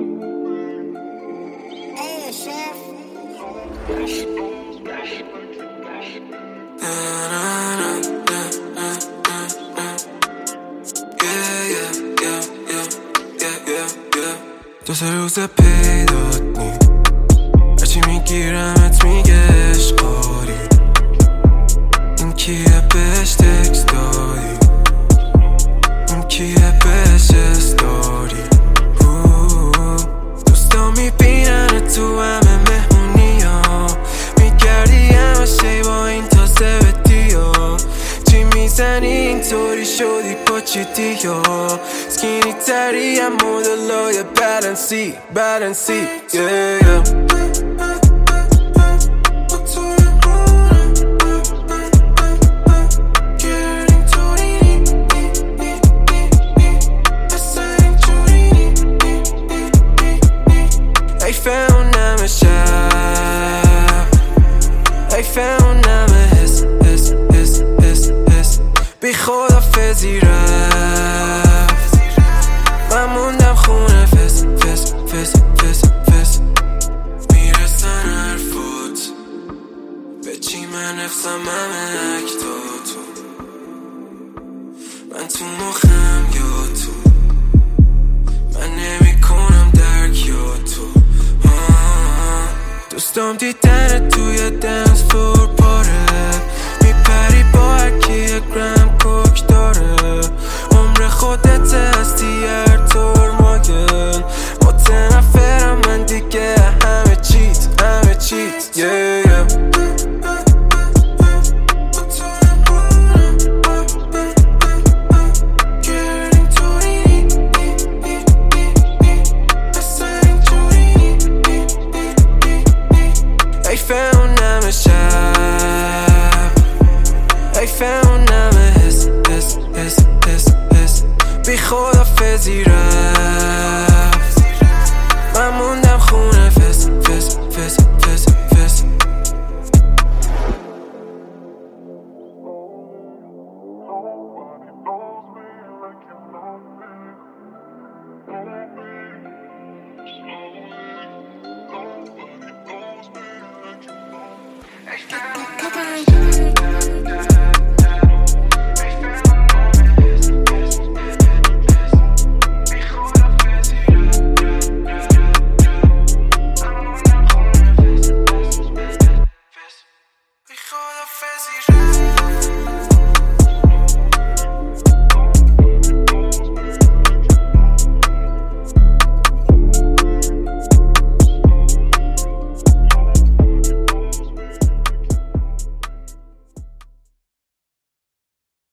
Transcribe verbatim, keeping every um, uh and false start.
Hey, chef. دو سه روز پیدات نی هرچی میگیرمت میگه اشقاری این کیه بهش تکس داری این کیه بهش استاری دوستا میبینن تو همه مهمونی ها میگردی همه شی با این تازه بدی ها چی میزنی اینطوری شدی با چیدی ها سکینی تری هم مدلای بلنسی بلنسی yeah, yeah. فهمونم شب ای فهمونم حس حس حس حس حس بی خدافزی رفت من موندم خونه فس فس فس فس فس میرسن حرفات به چی من نفسم همه اکتاتو من تو مخم یا تو من نمی کنم درک یا تو دوستم دیدن توی دنس فور پاره میپری با هرکی یک گرم کوک داره عمر خودت هستی هر طور ماگل